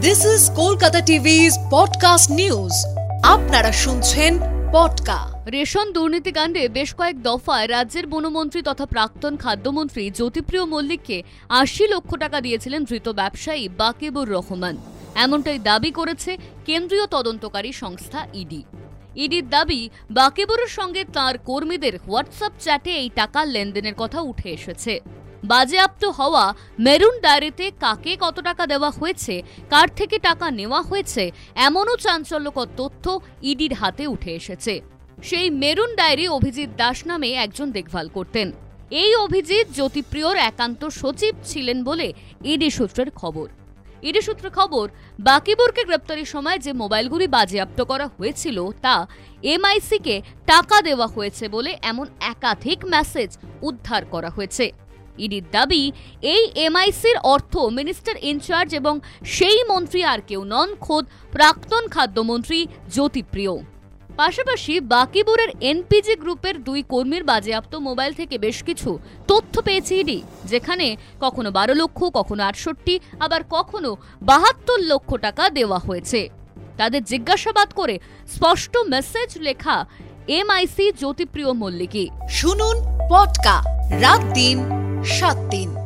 This is Kolkata TV's podcast news. আপনারা শুনছেন পডকা। Ration দুর্নীতিকাণ্ডে বেশ কয়েক দফায় রাজ্যের বনমন্ত্রী তথা প্রাক্তন খাদ্যমন্ত্রী জ্যোতিপ্রিয় মল্লিককে ৮০ লক্ষ টাকা দিয়েছিলেন ধৃত ব্যবসায়ী বাকিবুর রহমান। এমনটাই দাবি করেছে কেন্দ্রীয় তদন্তকারী সংস্থা ইডি। ইডির দাবি, বাকিবুরের সঙ্গে তাঁর কর্মীদের হোয়াটসঅ্যাপ চ্যাটে এই টাকার লেনদেনের কথা উঠে এসেছে। বাজেয়াপ্ত হওয়া মেরুন ডায়েরিতে কাকে কত টাকা দেওয়া হয়েছে, কার থেকে টাকা নেওয়া হয়েছে, এমনও চাঞ্চল্যকর তথ্য ইডির হাতে উঠে এসেছে। সেই মেরুন ডায়েরি অভিজিৎ দাস নামে একজন দেখভাল করতেন। এই অভিজিৎ জ্যোতিপ্রিয়র একান্ত সচিব ছিলেন বলে ইডি সূত্রের খবর। ইডি সূত্রে খবর, বাকিবুরকে গ্রেপ্তারির সময় যে মোবাইলগুলি বাজেয়াপ্ত করা হয়েছিল তা এমআইসিকে টাকা দেওয়া হয়েছে বলে এমন একাধিক মেসেজ উদ্ধার করা হয়েছে। ইডির দাবি, এই এমআইসির অর্থ মিনিস্টার ইনচার্জ এবং সেই মন্ত্রী আর কেউ নন, খোদ প্রাক্তন খাদ্যমন্ত্রী জ্যোতিপ্রিয়। পাশাপাশি বাকিবুরের এনপিজি গ্রুপের 2 কর্মীর বাজেয়াপ্ত মোবাইল থেকে বেশ কিছু তথ্য পেয়েছে ইডি, যেখানে কখনো 12 লক্ষ, কখনো 68, আবার কখনো 72 লক্ষ টাকা দেওয়া হয়েছে। তাদের জিজ্ঞাসাবাদ করে স্পষ্ট মেসেজ লেখা এমআইসি জ্যোতিপ্রিয় মল্লিকই। শুনুন পডকা রাত দিন 7 দিন।